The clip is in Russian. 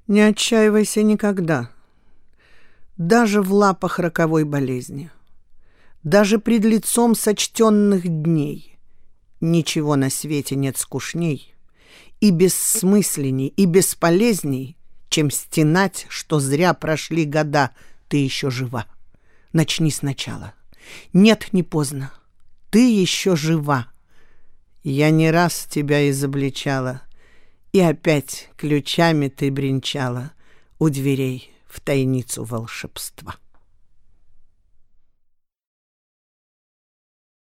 Не отчаивайся никогда, даже в лапах роковой болезни, даже пред лицом сочтенных дней. Ничего на свете нет скучней и бессмысленней, и бесполезней, чем стенать, что зря прошли года, ты еще жива. Начни сначала. Нет, не поздно. Ты еще жива. Я не раз тебя изобличала, и опять ключами ты бренчала у дверей в тайницу волшебства.